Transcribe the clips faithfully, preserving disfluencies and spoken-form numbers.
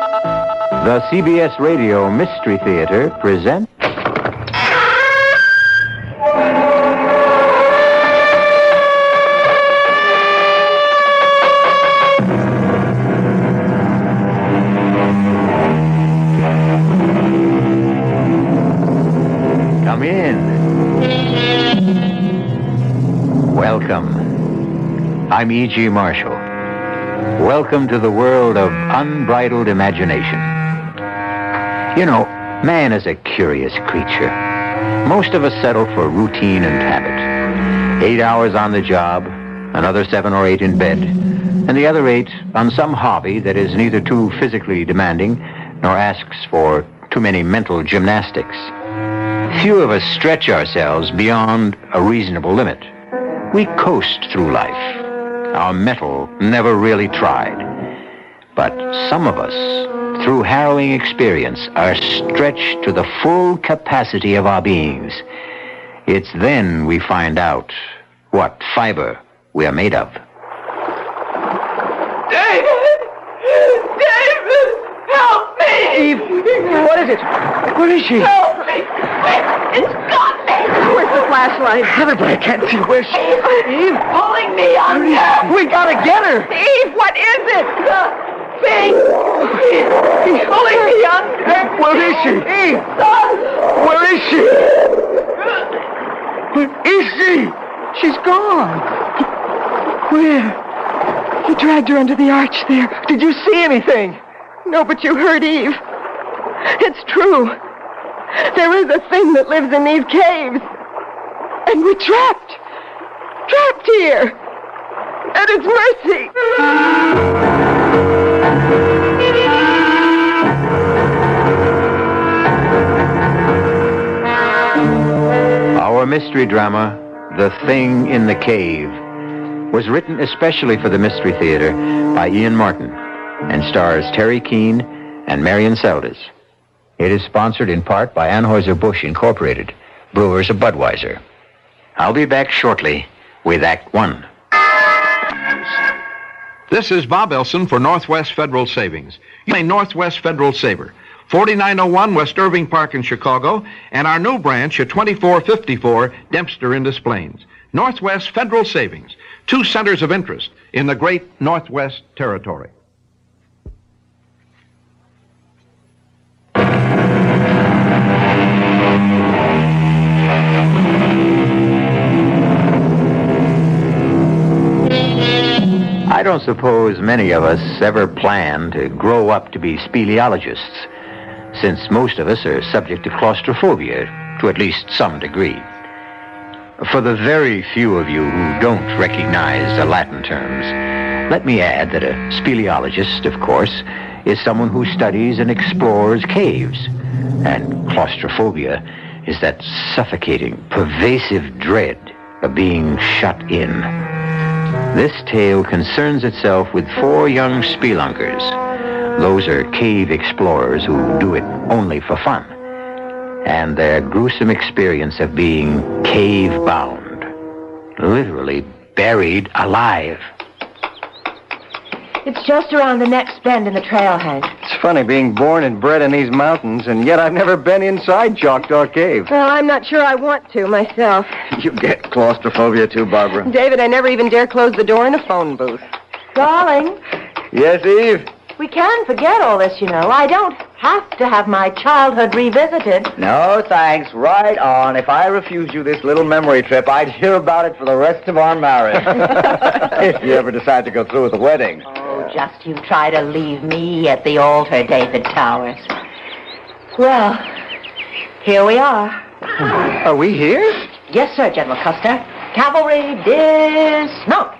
The C B S Radio Mystery Theater presents... Come in. Welcome. I'm E G. Marshall. Welcome to the world of unbridled imagination. You know, man is a curious creature. Most of us settle for routine and habit. Eight hours on the job, another seven or eight in bed, and the other eight on some hobby that is neither too physically demanding nor asks for too many mental gymnastics. Few of us stretch ourselves beyond a reasonable limit. We coast through life. Our mettle never really tried. But some of us, through harrowing experience, are stretched to the full capacity of our beings. It's then we find out what fiber we are made of. David! David! Help me! Eve, what is it? Where is she? Help me! It's got me! Where's the flashlight? Everybody can't see where she is. Eve! Pulling me under! We gotta get her! Eve, what is it? The thing! He's pulling me under! Where is she? Eve! Where is she? Where is she? She's gone. Where? You dragged her under the arch there. Did you see anything? No, but you heard Eve. It's true. There is a thing that lives in these caves. And we're trapped. Trapped here. At its mercy. Our mystery drama, The Thing in the Cave, was written especially for the Mystery Theater by Ian Martin and stars Terry Keane and Marion Seldes. It is sponsored in part by Anheuser-Busch Incorporated, brewers of Budweiser. I'll be back shortly with Act One. This is Bob Elson for Northwest Federal Savings. You may Northwest Federal Saver, forty-nine oh one West Irving Park in Chicago, and our new branch at twenty-four fifty-four Dempster in Des Plaines. Northwest Federal Savings, two centers of interest in the great Northwest Territory. I don't suppose many of us ever plan to grow up to be speleologists, since most of us are subject to claustrophobia to at least some degree. For the very few of you who don't recognize the Latin terms, let me add that a speleologist, of course, is someone who studies and explores caves. And claustrophobia is that suffocating, pervasive dread of being shut in. This tale concerns itself with four young spelunkers. Those are cave explorers who do it only for fun, and their gruesome experience of being cave-bound, literally buried alive. It's just around the next bend in the trail, Hank. It's funny being born and bred in these mountains, and yet I've never been inside Choctaw Cave. Well, I'm not sure I want to myself. You get claustrophobia too, Barbara. David, I never even dare close the door in a phone booth. Darling, Yes, Eve? we can forget all this, you know. I don't have to have my childhood revisited. No, thanks. Right on. If I refused you this little memory trip, I'd hear about it for the rest of our marriage. If you ever decide to go through with the wedding. Oh, just you try to leave me at the altar, David Towers. Well, here we are. Are we here? Yes, sir, General Custer. Cavalry dismount.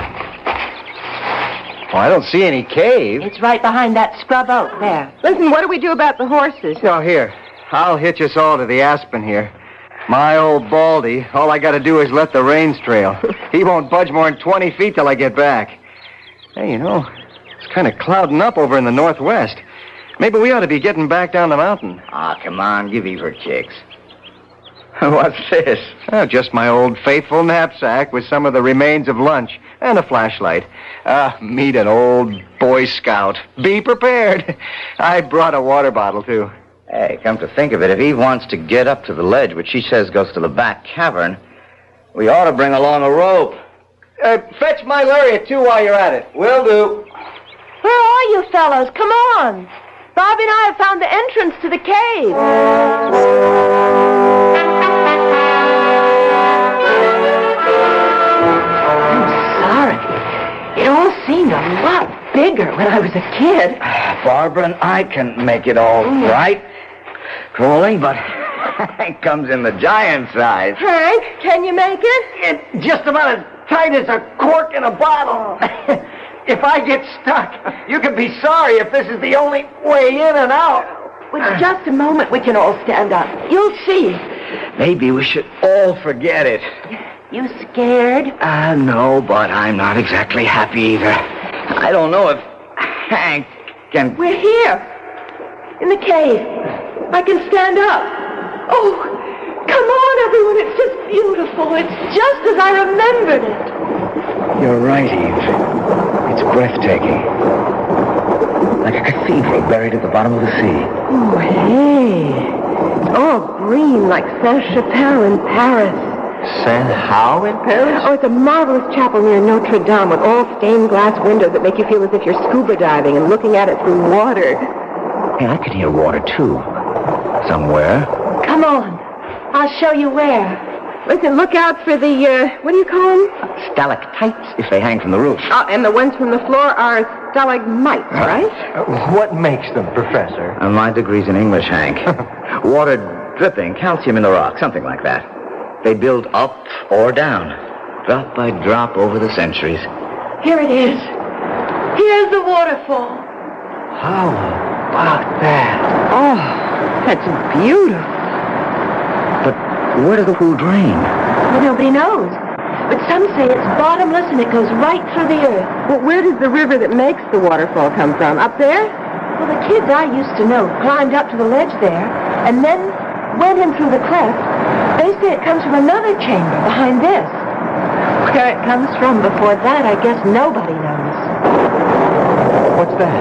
Oh, I don't see any cave. It's right behind that scrub oak there. Listen, what do we do about the horses? No, here. I'll hitch us all to the aspen here. My old Baldy, all I gotta do is let the reins trail. He won't budge more than twenty feet till I get back. Hey, you know, it's kind of clouding up over in the northwest. Maybe we ought to be getting back down the mountain. Ah, come on. Give Eve her kicks. What's this? Oh, just my old faithful knapsack with some of the remains of lunch and a flashlight. Ah, meet an old Boy Scout. Be prepared. I brought a water bottle, too. Hey, come to think of it, if Eve wants to get up to the ledge, which she says goes to the back cavern, we ought to bring along a rope. Uh, fetch my lariat, too, while you're at it. Will do. Where are you fellows? Come on. Bobby and I have found the entrance to the cave. I'm sorry. It all seemed a lot bigger when I was a kid. Barbara and I can make it all right. Crawling, but Hank comes in the giant size. Hank, can you make it? It's just about as tight as a cork in a bottle. If I get stuck, you can be sorry if this is the only way in and out. With just a moment, we can all stand up. You'll see. Maybe we should all forget it. You scared? Uh, no, but I'm not exactly happy either. I don't know if Hank can... We're here. In the cave. I can stand up. Oh, come on, everyone. It's just beautiful. It's just as I remembered it. You're right, Eve. It's breathtaking. Like a cathedral buried at the bottom of the sea. Oh, hey. It's all green like Saint-Chapelle in Paris. Saint-How in Paris? Oh, it's a marvelous chapel near Notre Dame with all stained glass windows that make you feel as if you're scuba diving and looking at it through water. Hey, I can hear water, too. Somewhere. Come on. I'll show you where. Listen, look out for the, uh, what do you call them? Stalactites, if they hang from the roof. Oh, and the ones from the floor are stalagmites, right? Uh, what makes them, Professor? Uh, my degree's in English, Hank. Water dripping, calcium in the rock, something like that. They build up or down, drop by drop over the centuries. Here it is. Here's the waterfall. How about that? Oh, that's beautiful. But where does the pool drain? Well, nobody knows. But some say it's bottomless and it goes right through the earth. Well, where does the river that makes the waterfall come from? Up there? Well, the kids I used to know climbed up to the ledge there and then went in through the cleft. They say it comes from another chamber behind this. Where it comes from before that, I guess nobody knows. What's that?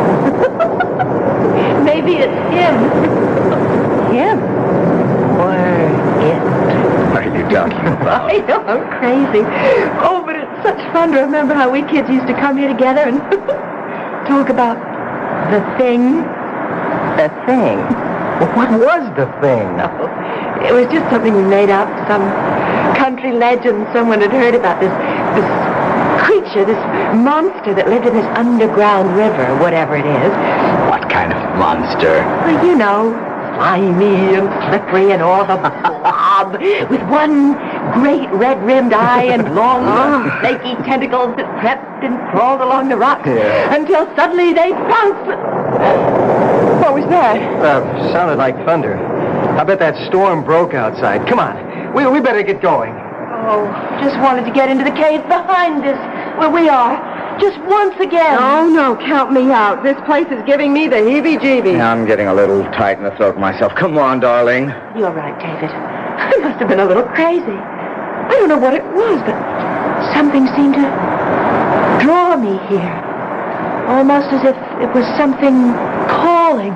Maybe it's him. Him? Why, It. What are you talking about? I know, I'm crazy. Oh, but it's such fun to remember how we kids used to come here together and talk about the thing. The thing. well, what was the thing? No, it was just something we made up, some country legend someone had heard about this, this creature, this monster that lived in this underground river, whatever it is. What kind of monster? Well, you know, slimy and slippery and all the blob, with one great red-rimmed eye and long, snaky tentacles that crept and crawled along the rocks Yeah. until suddenly they bounced. What was that? Uh, sounded like thunder. I bet that storm broke outside. Come on. We, we better get going. Oh, just wanted to get into the cave behind us, where we are, just once again. Oh, no, count me out. This place is giving me the heebie-jeebies. I'm getting a little tight in the throat myself. Come on, darling. You're right, David. I must have been a little crazy. I don't know what it was, but something seemed to draw me here. Almost as if it was something calling.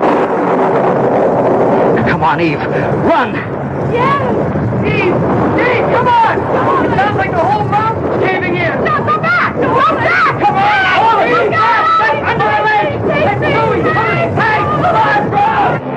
Come on, Eve. Run! Yes! Steve! Steve, come on! It sounds like the whole mountain's caving in. No, go back! Go back! Come on! All of you! Back! Under the legs! Let's go! Hurry! Hey! Come on, bro!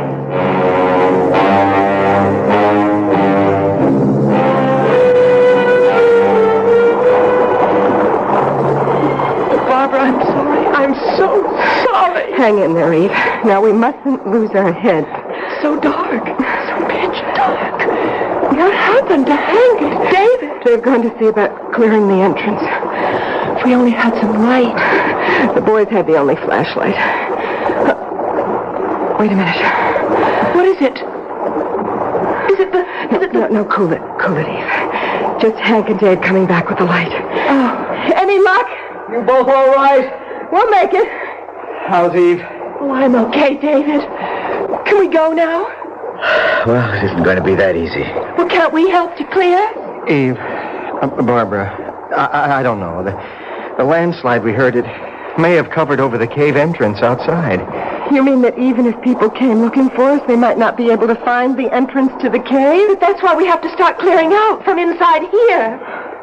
Barbara, I'm sorry. I'm so sorry. Hang in there, Eve. Now, we mustn't lose our heads. So dark. So pitch dark. What happened to Hank? David? They've gone to see about clearing the entrance. If we only had some light. The boys had the only flashlight. Uh, wait a minute. What is it? Is it the... Is it the... No, no, cool it. Cool it, Eve. Just Hank and Dave coming back with the light. Oh, any luck? You both all right? We'll make it. How's Eve? Oh, I'm okay, David. Can we go now? Well, it isn't going to be that easy. Well, can't we help to clear? Eve, uh, Barbara, I, I, I don't know. The, the landslide we heard, it may have covered over the cave entrance outside. You mean that even if people came looking for us, they might not be able to find the entrance to the cave? But that's why we have to start clearing out from inside here.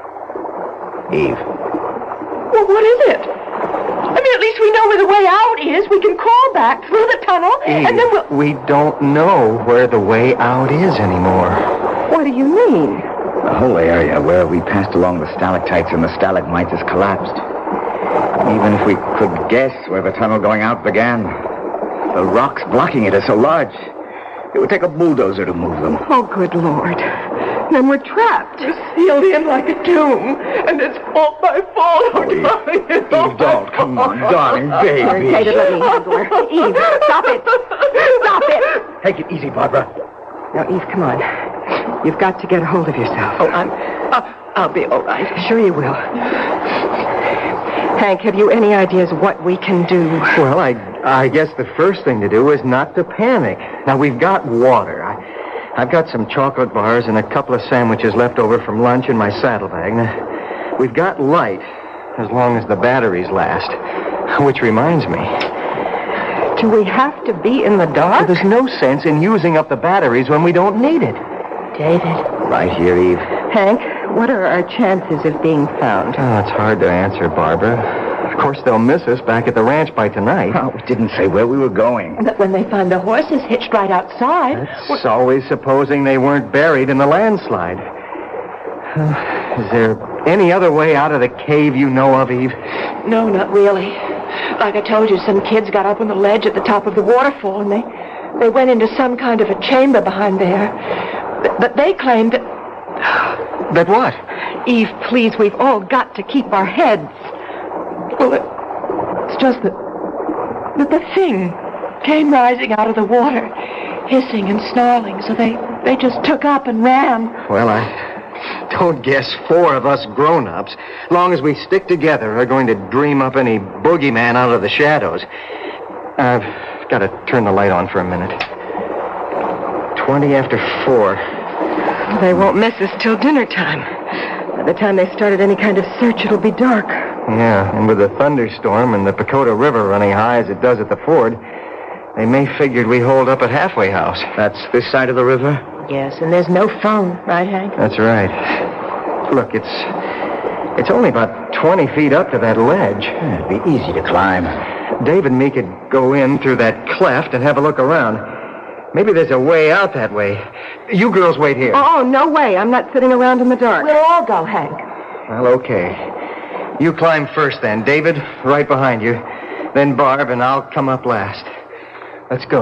Eve. Well, what is it? I mean, at least we know where the way out is. We can crawl back through the tunnel, Eve, and then we'll... we don't know where the way out is anymore. What do you mean? The whole area where we passed along the stalactites and the stalagmites has collapsed. Even if we could guess where the tunnel going out began, the rocks blocking it are so large, it would take a bulldozer to move them. Oh, good Lord. Then we're trapped. We're sealed in like a tomb, and it's all my fault. Oh, darling, it's all Eve, don't. Come on, darling, baby. David, let me handle her. Eve, stop it. Stop it. Take it easy, Barbara. Now, Eve, come on. You've got to get a hold of yourself. Oh, I'm... Uh, I'll be all right. Sure you will. Hank, have you any ideas what we can do? Well, I, I guess the first thing to do is not to panic. Now, we've got water. I, I've got some chocolate bars and a couple of sandwiches left over from lunch in my saddlebag. Now, we've got light, as long as the batteries last. Which reminds me. Do we have to be in the dark? Well, there's no sense in using up the batteries when we don't need it. David. Right here, Eve. Hank, what are our chances of being found? Oh, it's hard to answer, Barbara. Of course, they'll miss us back at the ranch by tonight. Oh, we didn't say where we were going. But when they find the horses hitched right outside... That's always supposing they weren't buried in the landslide. Uh, is there any other way out of the cave you know of, Eve? No, not really. Like I told you, some kids got up on the ledge at the top of the waterfall, and they, they went into some kind of a chamber behind there. But, but they claimed that... That what? Eve, please, we've all got to keep our heads. Well, it, it's just that, that the thing came rising out of the water, hissing and snarling, so they, they just took up and ran. Well, I don't guess four of us grown-ups, long as we stick together, are going to dream up any boogeyman out of the shadows. I've got to turn the light on for a minute. Twenty after four. They won't miss us till dinner time. By the time they started any kind of search, it'll be dark. Yeah, and with the thunderstorm and the Pacoda River running high as it does at the ford, they may figured we hold up at Halfway House. That's this side of the river? Yes, and there's no phone, right, Hank? That's right. Look, it's it's only about twenty feet up to that ledge. It'd be easy to climb. Dave and me could go in through that cleft and have a look around. Maybe there's a way out that way. You girls wait here. Oh, no way. I'm not sitting around in the dark. We'll all go, Hank. Well, okay. You climb first then. David, right behind you. Then Barb, and I'll come up last. Let's go.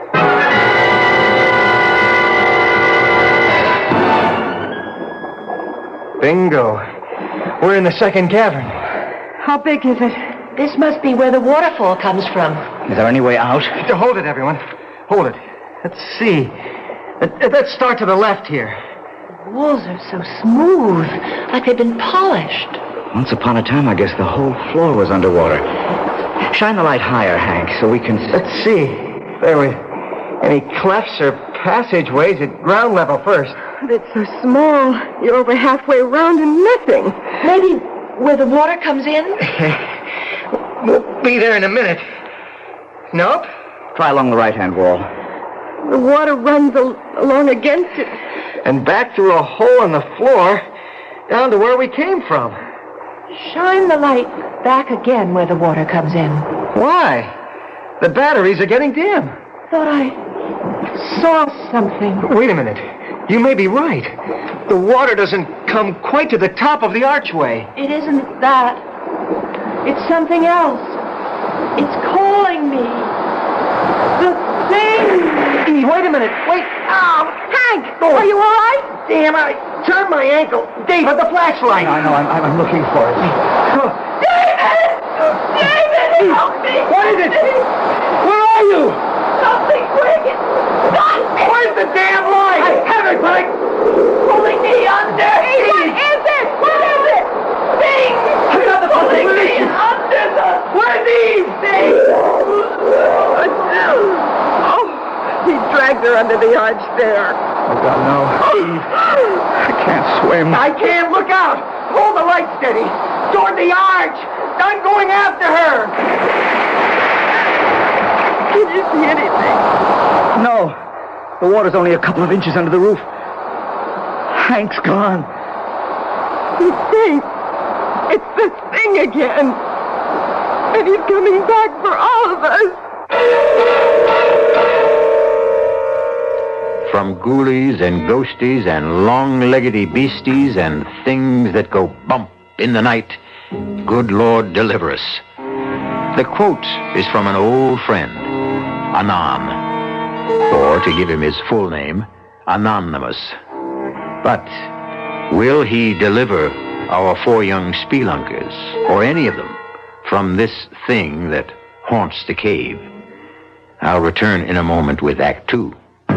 Bingo. We're in the second cavern. How big is it? This must be where the waterfall comes from. Is there any way out? To hold it, everyone. Hold it. Let's see. Uh, Let's start to the left here. The walls are so smooth, like they've been polished. Once upon a time, I guess the whole floor was underwater. Shine the light higher, Hank, so we can... Let's see. There were any clefts or passageways at ground level first. It's so small. You're over halfway around and nothing. Maybe where the water comes in? We'll be there in a minute. Nope. Try along the right-hand wall. The water runs al- along against it. And back through a hole in the floor, down to where we came from. Shine the light back again where the water comes in. Why? The batteries are getting dim. Thought I saw something. Wait a minute. You may be right. The water doesn't come quite to the top of the archway. It isn't that. It's something else. It's calling me. The thing. Eve, wait a minute. Wait. Oh, Hank! Are you all right? Damn, I turned my ankle. David, the flashlight. I know, I'm, I'm looking for it. David! David, help me! What is it? Where are you? Something quick! Stop me! Where's the damn light? I have it, but I... Pulling me under! What is it? What is it? Thing! I got the Pulling me position. under the... Where's Eve? Thing! Oh, he dragged caves are under the arch there. Oh, God, no. I can't swim. I can't. Look out. Hold the light steady. Toward the arch. I'm going after her. Can you see anything? No. The water's only a couple of inches under the roof. Hank's gone. The thing. It's the thing again. And he's coming back for all of us. From ghoulies and ghosties and long-leggedy beasties and things that go bump in the night, good Lord deliver us. The quote is from an old friend, Anan, or to give him his full name, Anonymous. But will he deliver our four young spelunkers, or any of them, from this thing that haunts the cave? I'll return in a moment with Act Two.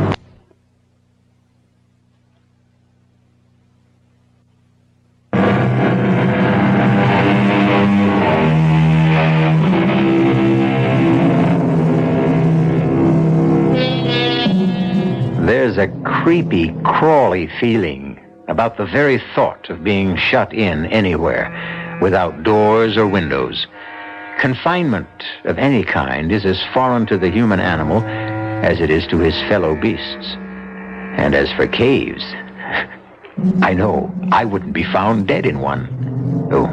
There's a creepy, crawly feeling about the very thought of being shut in anywhere, without doors or windows. Confinement of any kind is as foreign to the human animal as it is to his fellow beasts. And as for caves, I know I wouldn't be found dead in one. Oh,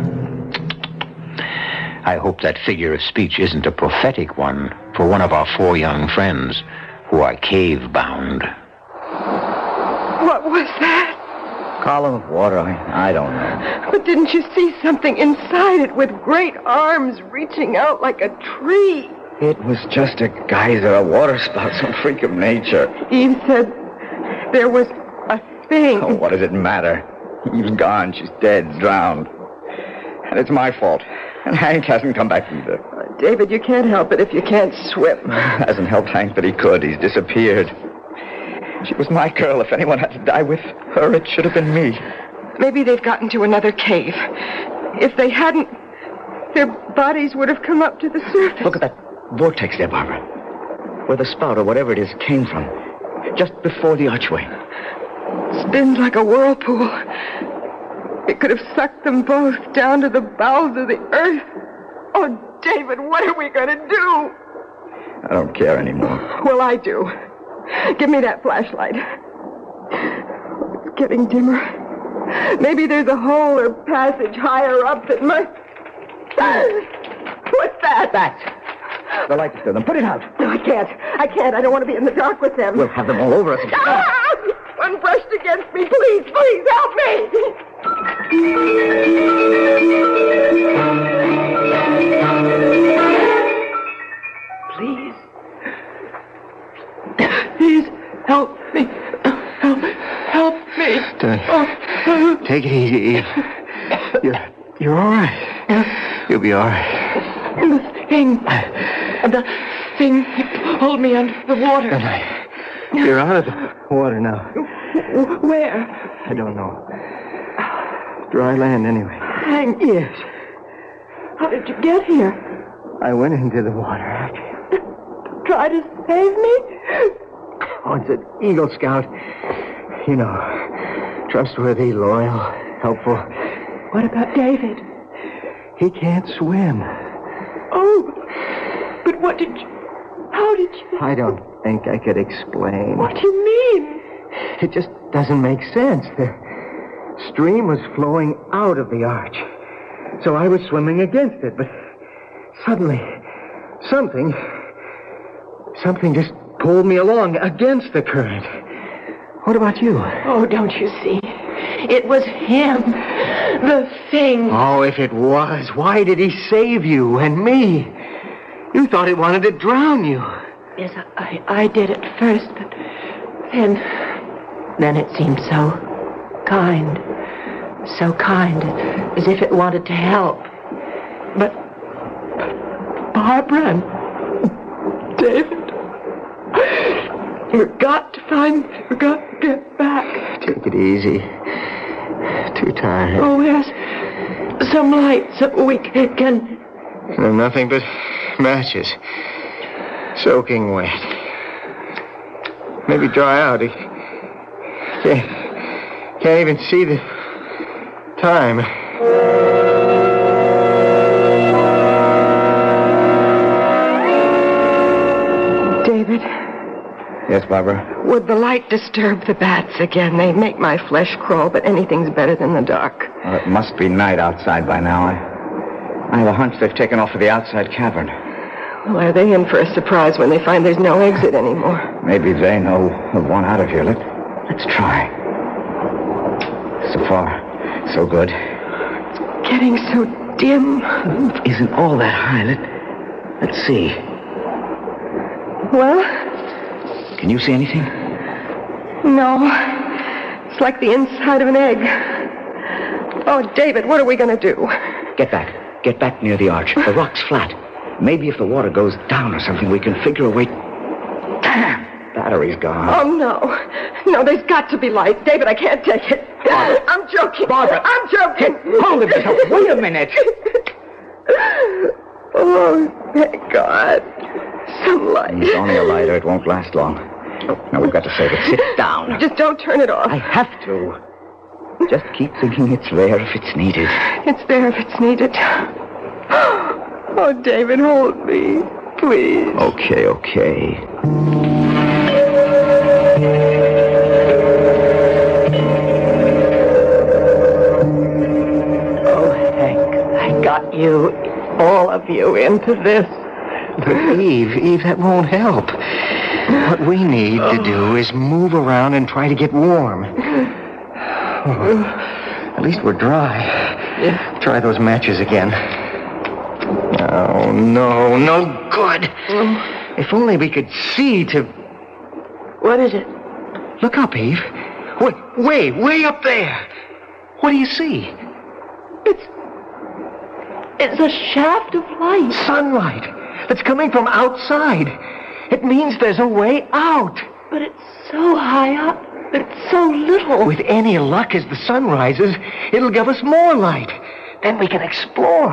I hope that figure of speech isn't a prophetic one for one of our four young friends who are cave-bound. What was that? Column of water, I, I don't know. But didn't you see something inside it with great arms reaching out like a tree? It was just a geyser, a water spout, some freak of nature. Eve said there was a thing. Oh, what does it matter? Eve's gone. She's dead, drowned. And it's my fault. And Hank hasn't come back either. Uh, David, you can't help it if you can't swim. Hasn't helped Hank that he could. He's disappeared. She was my girl. If anyone had to die with her, it should have been me. Maybe they've gotten to another cave. If they hadn't, their bodies would have come up to the surface. Look at that vortex there, Barbara. Where the spout or whatever it is came from. Just before the archway. Spins like a whirlpool. It could have sucked them both down to the bowels of the earth. Oh, David, what are we going to do? I don't care anymore. Well, I do. Give me that flashlight. It's getting dimmer. Maybe there's a hole or passage higher up that might... What's that? That. The light is still them. Put it out. No, I can't. I can't. I don't want to be in the dark with them. We'll have them all over us. Ah! One brushed against me. Please, please, help me. Please. Please, help me. Help, help me. Oh. Take it easy, Eve. You're, you're all right. You'll be all right. The thing. The thing pulled me under the water. You're out of the water now. Where? I don't know. Dry land, anyway. Hank. Yes. How did you get here? I went into the water. Try to save me? Oh, it's an Eagle Scout. You know, trustworthy, loyal, helpful. What about David? He can't swim. Oh, but what did you... How did you... I don't think I could explain. What do you mean? It just doesn't make sense. The stream was flowing out of the arch. So I was swimming against it, but suddenly, something... Something just pulled me along against the current. What about you? Oh, don't you see? It was him. The thing. Oh, if it was, why did he save you and me? You thought it wanted to drown you. Yes, I, I did at first, but then... Then it seemed so kind. So kind, as if it wanted to help. But... Barbara and David... We've got to find... We've got to get back. Take it easy. Too tired. Oh, yes. Some light so we can... No, nothing but matches. Soaking wet. maybe dry out. He can't, can't even see the time. David? Yes, Barbara? Would the light disturb the bats again? They make my flesh crawl, but anything's better than the dark. Well, it must be night outside by now. I, I have a hunch they've taken off for the outside cavern. Well, are they in for a surprise when they find there's no exit anymore? Maybe they know of one out of here. Let, let's try. So far, so good. It's getting so dim. The roof isn't all that high. Let, let's see. Well? Can you see anything? No. It's like the inside of an egg. Oh, David, what are we going to do? Get back. Get back near the arch. The rock's flat. Maybe if the water goes down or something, we can figure a way... Damn! Battery's gone. Oh, no. No, there's got to be light. David, I can't take it. Barbara. I'm joking. Barbara. I'm joking. Hold it, yourself. Wait a minute. Oh, thank God. Some light. It's only a lighter. It won't last long. Now, we've got to save it. Sit down. Just don't turn it off. I have to. Just keep thinking it's there if it's needed. It's there if it's needed. Oh, David, hold me. Please. Okay, okay. Oh, Hank, I got you, all of you, into this. But Eve, Eve, that won't help. What we need to do is move around and try to get warm. Oh, at least we're dry. Try those matches again. Oh, no, no good. If only we could see to... What is it? Look up, Eve. Way, way, way up there. What do you see? It's... It's a shaft of light. Sunlight that's coming from outside. It means there's a way out. But it's so high up. It's so little. With any luck, as the sun rises, it'll give us more light. Then we can explore.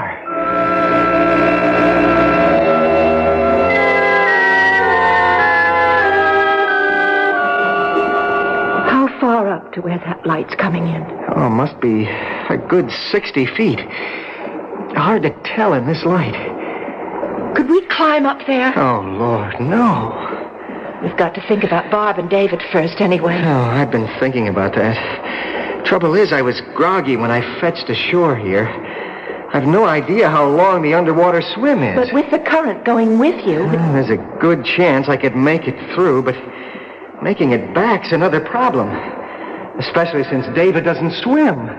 How far up to where that light's coming in? Oh, must be a good sixty feet. Hard to tell in this light. Could we climb up there? Oh, Lord, no. We've got to think about Barb and David first anyway. Oh, I've been thinking about that. Trouble is, I was groggy when I fetched ashore here. I've no idea how long the underwater swim is. But with the current going with you... Well, there's a good chance I could make it through, but making it back's another problem. Especially since David doesn't swim.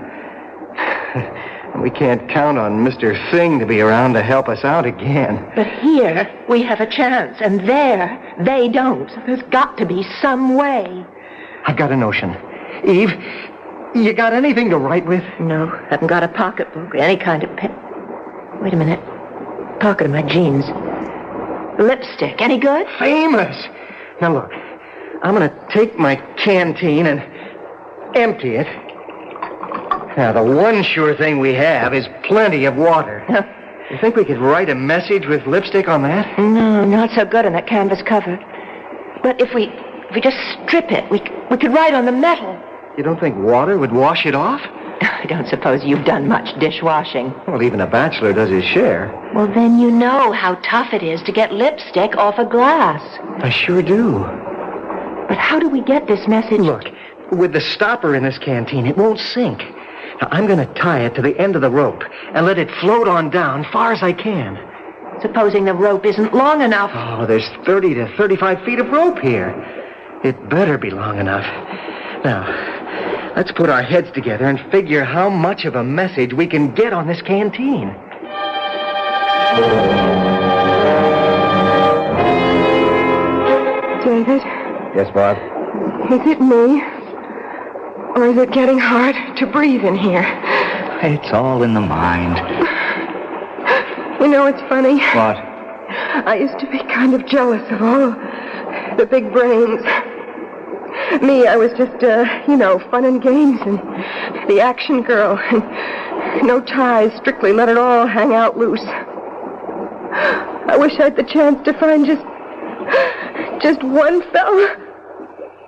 We can't count on Mister Thing to be around to help us out again. But here, we have a chance, and there, they don't. So there's got to be some way. I've got a notion. Eve, you got anything to write with? No, haven't got a pocketbook, any kind of pen. Wait a minute. Pocket of my jeans. Lipstick, any good? Famous! Now look, I'm gonna take my canteen and empty it. Now, the one sure thing we have is plenty of water. You think we could write a message with lipstick on that? No, not so good on that canvas cover. But if we if we just strip it, we we could write on the metal. You don't think water would wash it off? I don't suppose you've done much dishwashing. Well, even a bachelor does his share. Well, then you know how tough it is to get lipstick off a glass. I sure do. But how do we get this message? Look, with the stopper in this canteen, it won't sink. Now, I'm going to tie it to the end of the rope and let it float on down far as I can. Supposing the rope isn't long enough. Oh, there's thirty to thirty-five feet of rope here. It better be long enough. Now, let's put our heads together and figure how much of a message we can get on this canteen. David? Yes, Barb? Is it me? Or is it getting hard to breathe in here? It's all in the mind. You know, it's funny. What? I used to be kind of jealous of all the big brains. Me, I was just, uh, you know, fun and games and the action girl. And no ties, strictly let it all hang out loose. I wish I had the chance to find just, just one fella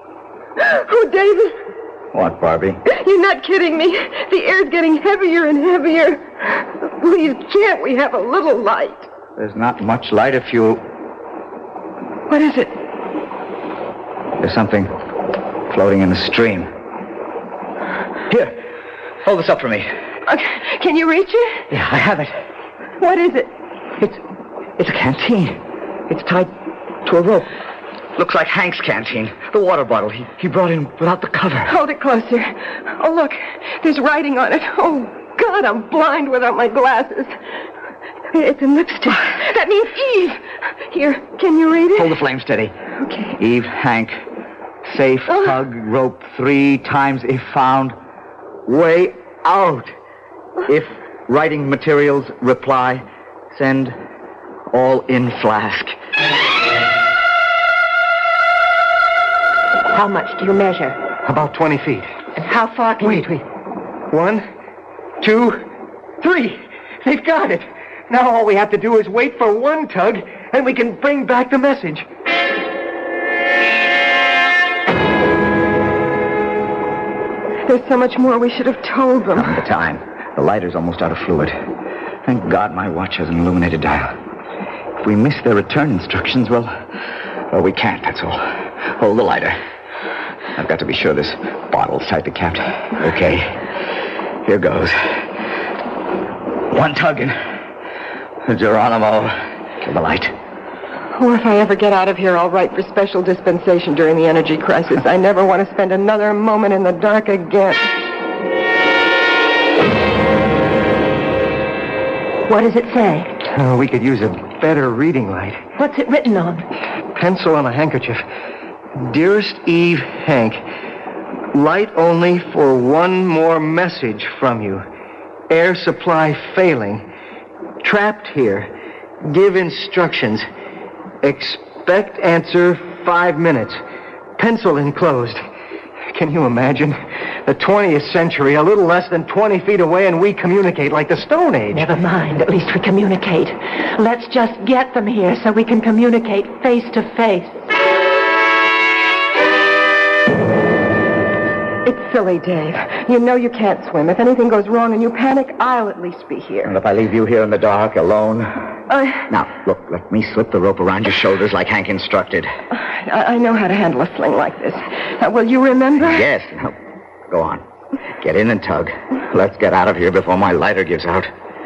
Oh, David. What, Barbie? You're not kidding me. The air's getting heavier and heavier. Please, can't we have a little light? There's not much light if you... What is it? There's something floating in the stream. Here, hold this up for me. Uh, can you reach it? Yeah, I have it. What is it? It's... it's a canteen. It's tied to a rope. Looks like Hank's canteen. The water bottle he, he brought in without the cover. Hold it closer. Oh, look. There's writing on it. Oh, God, I'm blind without my glasses. It's in lipstick. That means Eve. Here, can you read it? Hold the flame steady. Okay. Eve, Hank, safe, Oh. tug, rope, three times if found. Way out. If writing materials reply, send all in flask. How much do you measure? About twenty feet. And how far can Wait, wait. One, two, three. They've got it. Now all we have to do is wait for one tug, and we can bring back the message. There's so much more we should have told them. Not the time. The lighter's almost out of fluid. Thank God my watch has an illuminated dial. If we miss their return instructions, well, well, we can't, that's all. Hold the lighter. I've got to be sure this bottle's tightly capped. Okay. Here goes. One tug and Geronimo, kill the light. Or if I ever get out of here, I'll write for special dispensation during the energy crisis. I never want to spend another moment in the dark again. What does it say? Oh, we could use a better reading light. What's it written on? Pencil on a handkerchief. Dearest Eve, Hank, light only for one more message from you. Air supply failing. Trapped here. Give instructions. Expect answer five minutes. Pencil enclosed. Can you imagine? The twentieth century, a little less than twenty feet away, and we communicate like the Stone Age. Never mind. At least we communicate. Let's just get them here so we can communicate face to face. It's silly, Dave. You know you can't swim. If anything goes wrong and you panic, I'll at least be here. And if I leave you here in the dark, alone... I, Now, look, let me slip the rope around your shoulders like Hank instructed. I, I know how to handle a fling like this. Uh, will you remember? Yes. Now, go on. Get in and tug. Let's get out of here before my lighter gives out.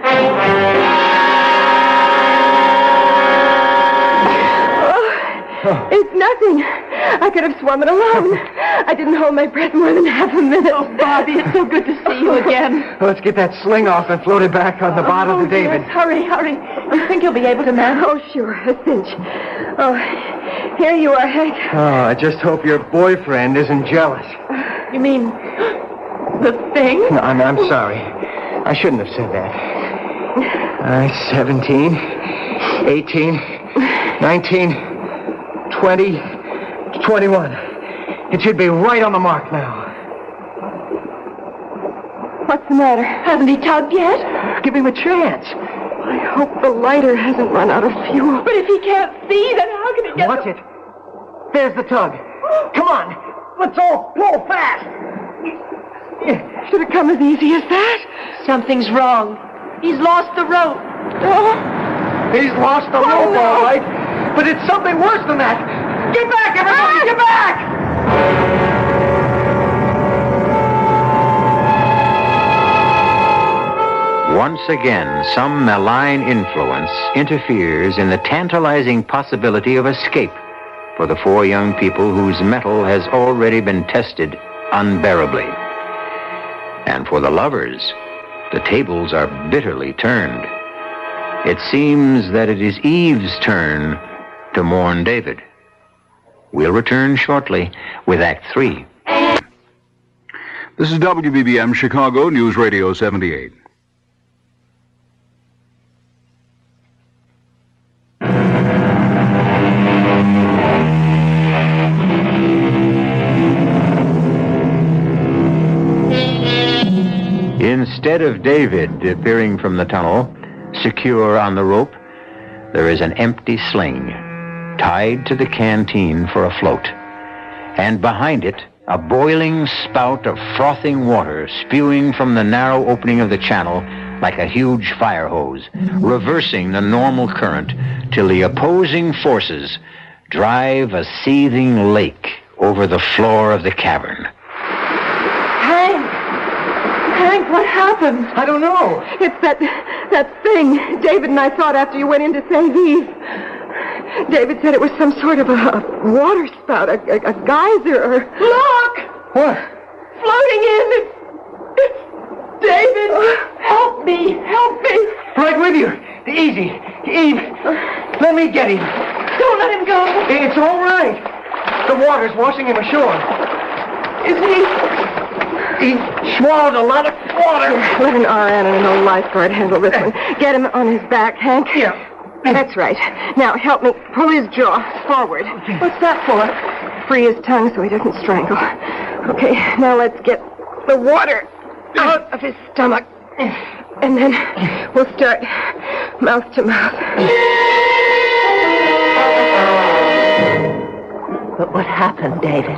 Oh, it's nothing. I could have swum it alone. I didn't hold my breath more than half a minute. Oh, Bobby, it's so good to see you again. Let's get that sling off and float it back on the bottom oh, to David. Yes, hurry, hurry. You think you'll be able to manage? Oh, sure, a cinch. Oh, here you are, Hank. Oh, I just hope your boyfriend isn't jealous. You mean the thing? No, I'm, I'm sorry. I shouldn't have said that. Uh, seventeen, eighteen, nineteen, twenty, twenty-one. It should be right on the mark now. What's the matter? Hasn't he tugged yet? Give him a chance. I hope the lighter hasn't run out of fuel. But if he can't see, then how can he get... Watch it. There's the tug. Come on. Let's all pull fast. Should it come as easy as that? Something's wrong. He's lost the rope. Oh, He's lost the rope, no. all right. But it's something worse than that. Get back, everybody! Get back! Once again, some malign influence interferes in the tantalizing possibility of escape for the four young people whose mettle has already been tested unbearably. And for the lovers, the tables are bitterly turned. It seems that it is Eve's turn to mourn David. We'll return shortly with Act Three. This is W B B M Chicago News Radio seventy-eight. Instead of David appearing from the tunnel, secure on the rope, there is an empty sling tied to the canteen for a float. And behind it, A boiling spout of frothing water spewing from the narrow opening of the channel like a huge fire hose, reversing the normal current till the opposing forces drive a seething lake over the floor of the cavern. Hank! Hank, what happened? I don't know. It's that that thing David and I thought after you went in to save Eve. David said it was some sort of a, a water spout, a, a, a geyser, or... Look! What? Floating in. It's, it's David. Help me. Help me. Right with you. Easy. Eve, let me get him. Don't let him go. It's all right. The water's washing him ashore. Is he... He swallowed a lot of water. Let an R N and an old lifeguard handle this one. Get him on his back, Hank. Yeah. That's right. Now, help me pull his jaw forward. What's that for? Free his tongue so he doesn't strangle. Okay, now let's get the water out of his stomach. And then we'll start mouth to mouth. But what happened, David?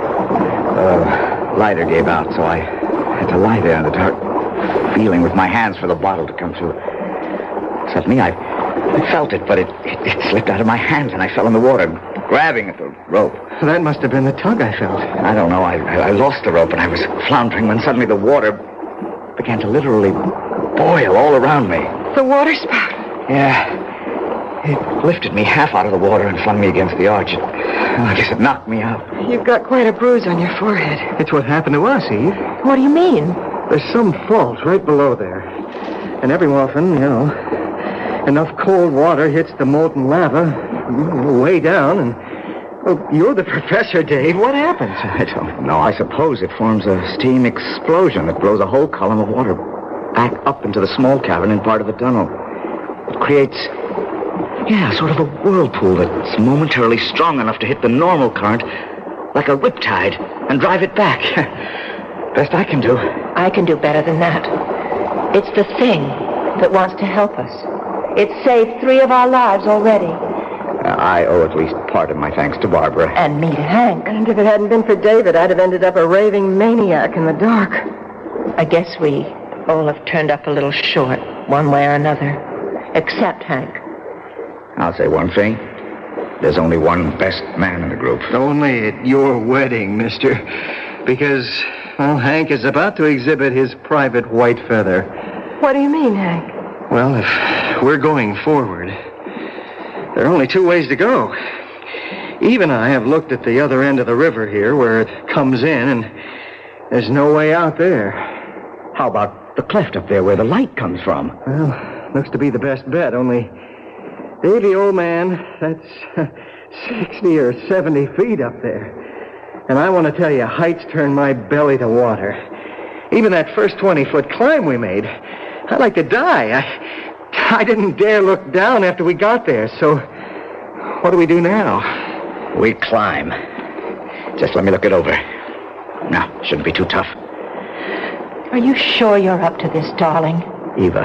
Uh, lighter gave out, so I had to lie there in the dark, feeling with my hands for the bottle to come through. Except me, I... I felt it, but it, it, it slipped out of my hands, and I fell in the water, grabbing at the rope. That must have been the tug I felt. I don't know. I, I, I lost the rope, and I was floundering when suddenly the water began to literally boil all around me. The water spout. Yeah. It lifted me half out of the water and flung me against the arch. It, well, I guess it knocked me out. You've got quite a bruise on your forehead. It's what happened to us, Eve. What do you mean? There's some fault right below there. And every often, you know... enough cold water hits the molten lava way down, and... Well, you're the professor, Dave. What happens? I don't know. I suppose it forms a steam explosion that blows a whole column of water back up into the small cavern in part of the tunnel. It creates, yeah, sort of a whirlpool that's momentarily strong enough to hit the normal current like a riptide and drive it back. Best I can do. I can do better than that. It's the thing that wants to help us. It's saved three of our lives already. Uh, I owe at least part of my thanks to Barbara. And me to Hank. And if it hadn't been for David, I'd have ended up a raving maniac in the dark. I guess we all have turned up a little short, one way or another. Except Hank. I'll say one thing. There's only one best man in the group. Only at your wedding, mister. Because, well, Hank is about to exhibit his private white feather. What do you mean, Hank? Well, if we're going forward, there are only two ways to go. Eve and I have looked at the other end of the river here where it comes in, and there's no way out there. How about the cleft up there where the light comes from? Well, looks to be the best bet, only... Davy, old man, that's sixty or seventy feet up there. And I want to tell you, heights turn my belly to water. Even that first twenty-foot climb we made... I'd like to die. I, I didn't dare look down after we got there, so what do we do now? We climb. Just let me look it over. No, shouldn't be too tough. Are you sure you're up to this, darling? Eva,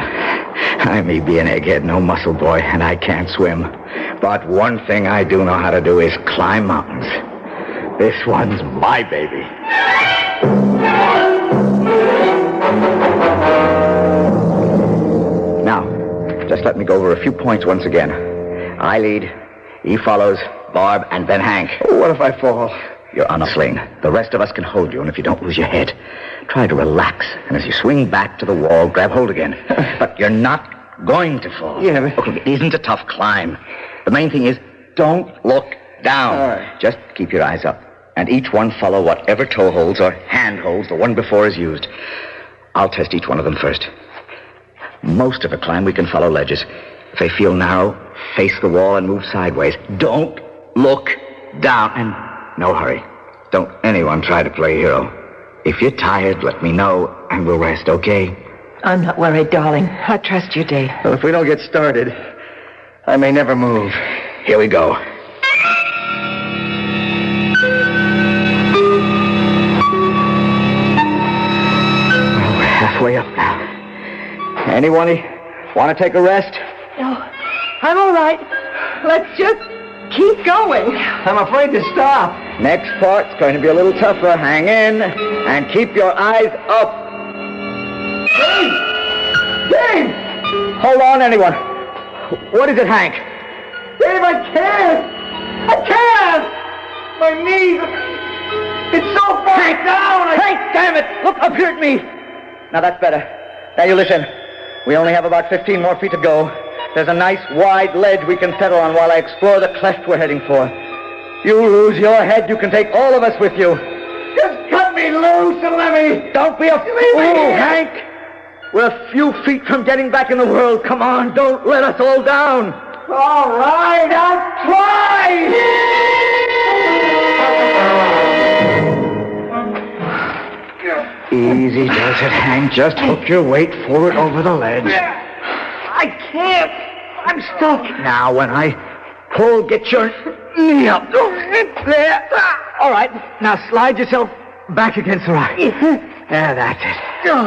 I may be an egghead, no muscle boy, and I can't swim. But one thing I do know how to do is climb mountains. This one's my baby. Now, just let me go over a few points once again. I lead, he follows, Barb, and then Hank. What if I fall? You're on a sling. The rest of us can hold you, and if you don't lose your head, try to relax. And as you swing back to the wall, grab hold again. But you're not going to fall. Yeah, but... Look, it isn't a tough climb. The main thing is, don't look down. All right. Just keep your eyes up. And each one follow whatever toe holds or hand holds the one before is used. I'll test each one of them first. Most of a climb, we can follow ledges. If they feel narrow, face the wall and move sideways. Don't look down. And no hurry. Don't anyone try to play hero. If you're tired, let me know, and we'll rest, okay? I'm not worried, darling. I trust you, Dave. Well, if we don't get started, I may never move. Here we go. Well, we're halfway up now. Anyone want to take a rest? No, I'm all right. Let's just keep going. I'm afraid to stop. Next part's going to be a little tougher. Hang in and keep your eyes up. Dave! Dave! Hold on, anyone. What is it, Hank? Dave, I can't! I can't! My knees... It's so far Hank, down! I... Hank, damn it! Look up here at me! Now that's better. Now you listen. We only have about fifteen more feet to go. There's a nice wide ledge we can settle on while I explore the cleft we're heading for. You lose your head, you can take all of us with you. Just cut me loose and let me... Don't be a fool, Hank! We're a few feet from getting back in the world. Come on, don't let us all down. All right, I'll try! Easy does it, Hank. Just hook your weight forward over the ledge. I can't. I'm stuck. Now, when I pull, get your knee up. There. All right. Now, slide yourself back against the rock. Yeah, that's it.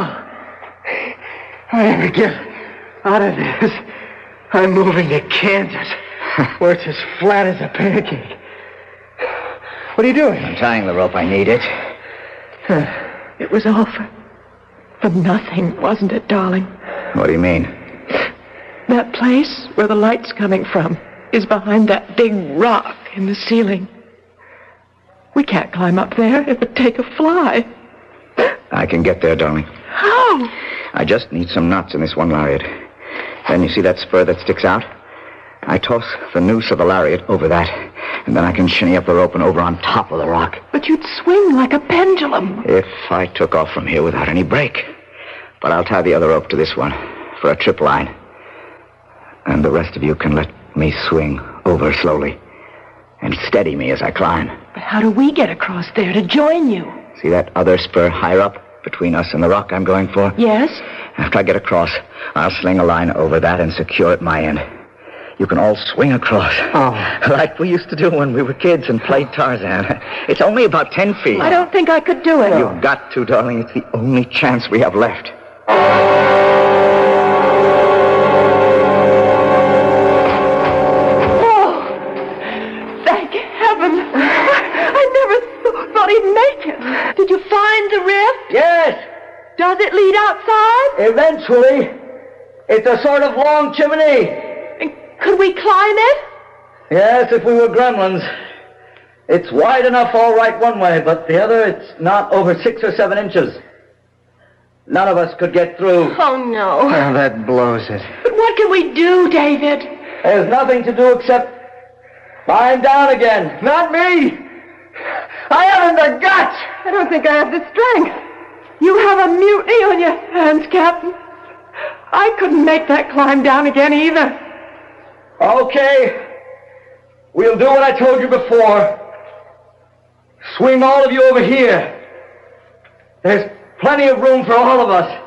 I never get out of this. I'm moving to Kansas, where it's as flat as a pancake. What are you doing? I'm tying the rope. I need it. It was all for, for nothing, wasn't it, darling? What do you mean? That place where the light's coming from is behind that big rock in the ceiling. We can't climb up there. It would take a fly. I can get there, darling. How? I just need some nuts in this one lariat. Then you see that spur that sticks out? I toss the noose of the lariat over that, and then I can shinny up the rope and over on top of the rock. But you'd swing like a pendulum. If I took off from here without any break. But I'll tie the other rope to this one for a trip line. And the rest of you can let me swing over slowly and steady me as I climb. But how do we get across there to join you? See that other spur higher up between us and the rock I'm going for? Yes? After I get across, I'll sling a line over that and secure at my end. You can all swing across. Oh. Like we used to do when we were kids and played Tarzan. It's only about ten feet. I don't think I could do it. You've got to, darling. It's the only chance we have left. Oh, thank heaven. I never th- thought he'd make it. Did you find the rift? Yes, Does it lead outside? eventually. It's a sort of long chimney. Could we climb it? Yes, if we were gremlins. It's wide enough all right one way, but the other, it's not over six or seven inches. None of us could get through. Oh, no. Well, that blows it. But what can we do, David? There's nothing to do except climb down again. Not me! I haven't the guts! I don't think I have the strength. You have a mutiny on your hands, Captain. I couldn't make that climb down again either. Okay. We'll do what I told you before. Swing all of you over here. There's plenty of room for all of us.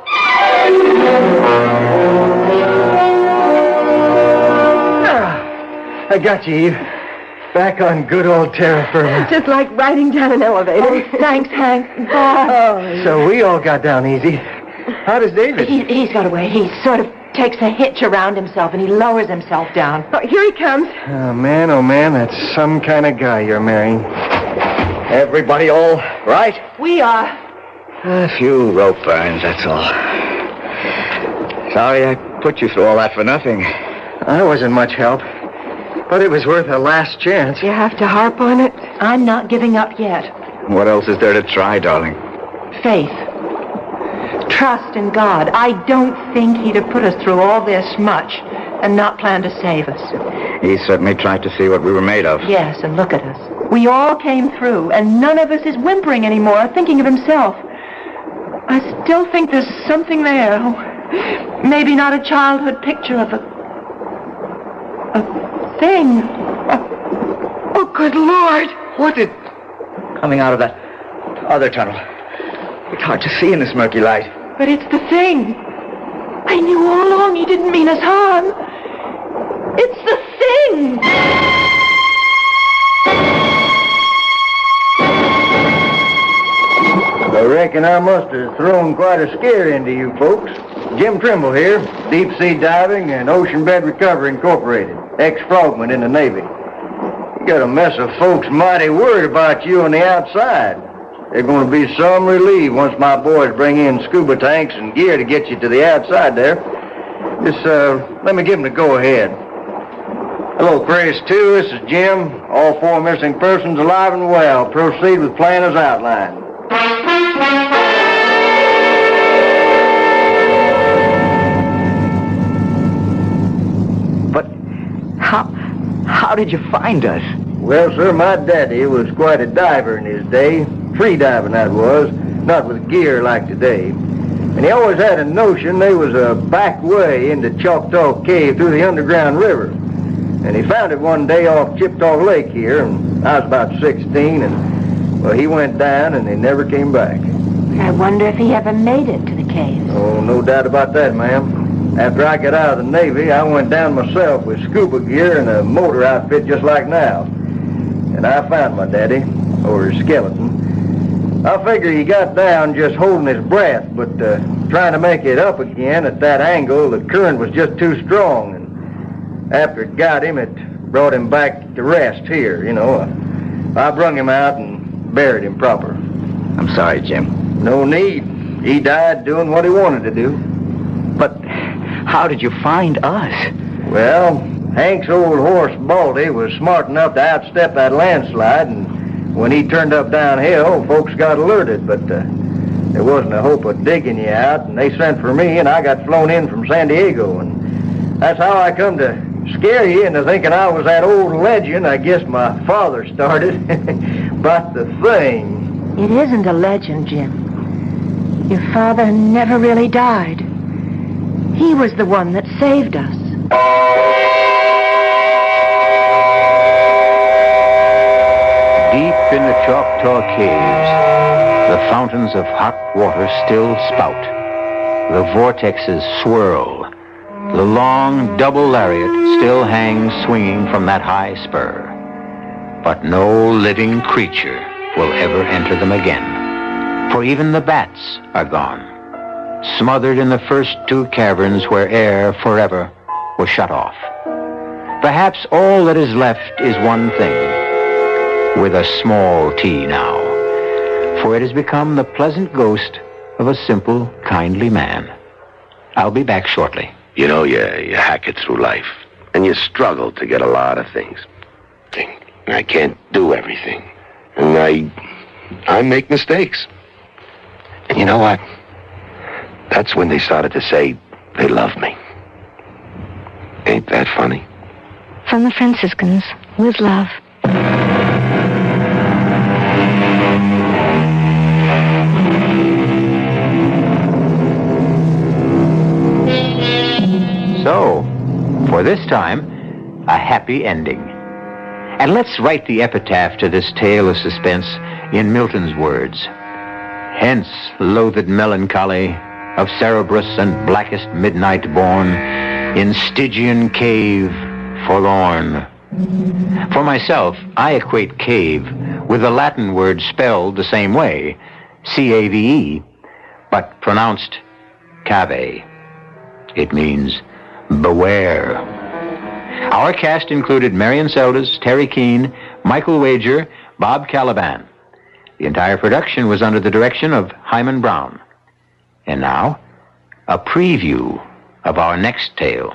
Ah, I got you, Eve. Back on good old terra firma. Just like riding down an elevator. Oh, thanks, Hank. Bye. So we all got down easy. How does David? He, he's got away. He sort of takes a hitch around himself and he lowers himself down. Oh, here he comes. Oh, man, oh, man, that's some kind of guy you're marrying. Everybody all right? We are. A few rope burns, that's all. Sorry I put you through all that for nothing. I wasn't much help, but it was worth a last chance. You have to harp on it. I'm not giving up yet. What else is there to try, darling? Faith. Trust in God. I don't think he'd have put us through all this much and not planned to save us. He certainly tried to see what we were made of. Yes, and look at us. We all came through, and none of us is whimpering anymore, thinking of himself. I still think there's something there. Oh, maybe not a childhood picture of a... a thing. Oh, oh, good Lord. What did... Coming out of that other tunnel. It's hard to see in this murky light. But it's the thing. I knew all along he didn't mean us harm. It's the thing. I reckon I must have thrown quite a scare into you folks. Jim Trimble here, Deep Sea Diving and Ocean Bed Recovery Incorporated, ex-frogman in the Navy. got a mess of folks mighty worried about you on the outside. They're going to be some relief once my boys bring in scuba tanks and gear to get you to the outside there. Just, uh, let me give them the go-ahead. Hello, Chris, two. This is Jim. All four missing persons alive and well. Proceed with plan as outlined. But how, how did you find us? Well, sir, my daddy was quite a diver in his day. Free diving, that was. Not with gear like today. And he always had a notion there was a back way into Choctaw Cave through the underground river. And he found it one day off Chippewa Lake here, and I was about sixteen, and, well, he went down, and he never came back. I wonder if he ever made it to the caves. Oh, no doubt about that, ma'am. After I got out of the Navy, I went down myself with scuba gear and a motor outfit just like now. And I found my daddy, or his skeleton. I figure he got down just holding his breath, but uh, trying to make it up again at that angle, the current was just too strong. And after it got him, it brought him back to rest here, you know. I brung him out and buried him proper. I'm sorry, Jim. No need. He died doing what he wanted to do. But how did you find us? Well, Hank's old horse, Baldy, was smart enough to outstep that landslide, and when he turned up downhill, folks got alerted, but uh, there wasn't a hope of digging you out, and they sent for me, and I got flown in from San Diego, and that's how I come to scare you into thinking I was that old legend I guess my father started. But the thing... It isn't a legend, Jim. Your father never really died. He was the one that saved us. Deep in the Choctaw Caves, the fountains of hot water still spout. The vortexes swirl. The long double lariat still hangs swinging from that high spur. But no living creature will ever enter them again. For even the bats are gone, smothered in the first two caverns where air forever was shut off. Perhaps all that is left is one thing. With a small t now, for it has become the pleasant ghost of a simple, kindly man. I'll be back shortly. You know, you, you hack it through life, and you struggle to get a lot of things. I can't do everything, and I, I make mistakes. And you know what? That's when they started to say they love me. Ain't that funny? From the Franciscans, with love. So, for this time, a happy ending. And let's write the epitaph to this tale of suspense in Milton's words. Hence, loathed melancholy, of Cerberus and blackest midnight born, in Stygian cave forlorn. For myself, I equate cave with the Latin word spelled the same way, C A V E, but pronounced cave. It means beware. Our cast included Marion Seldes, Terry Keane, Michael Wager, Bob Caliban. The entire production was under the direction of Hyman Brown. And now, a preview of our next tale.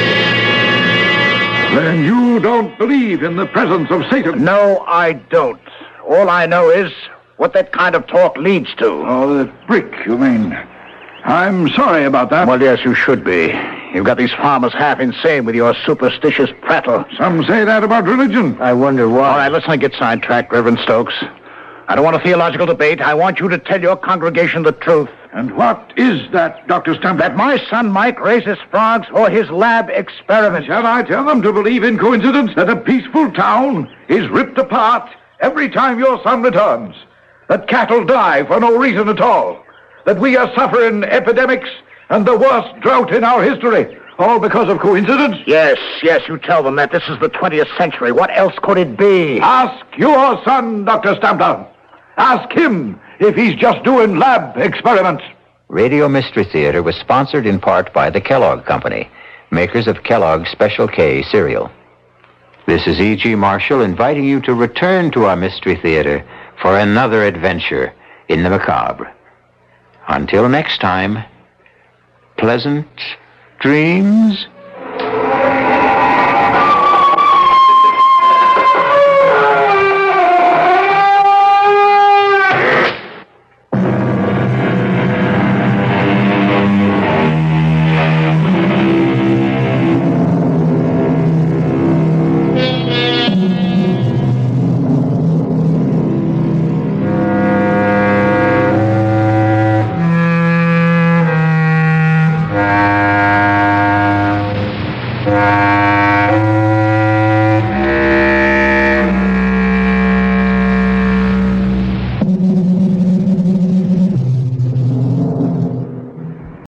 Then you don't believe in the presence of Satan? No, I don't. All I know is what that kind of talk leads to. Oh, the brick, you mean? I'm sorry about that. Well, yes, you should be. You've got these farmers half insane with your superstitious prattle. Some say that about religion. I wonder why. All right, let's not get sidetracked, Reverend Stokes. I don't want a theological debate. I want you to tell your congregation the truth. And what is that, Doctor Stamp? That my son Mike raises frogs for his lab experiments. Shall I tell them to believe in coincidence that a peaceful town is ripped apart every time your son returns? That cattle die for no reason at all? That we are suffering epidemics and the worst drought in our history, all because of coincidence? Yes, yes, you tell them that this is the twentieth century. What else could it be? Ask your son, Doctor Stampdown. Ask him if he's just doing lab experiments. Radio Mystery Theater was sponsored in part by the Kellogg Company, makers of Kellogg's Special K cereal. This is E G. Marshall inviting you to return to our Mystery Theater for another adventure in the macabre. Until next time, pleasant dreams.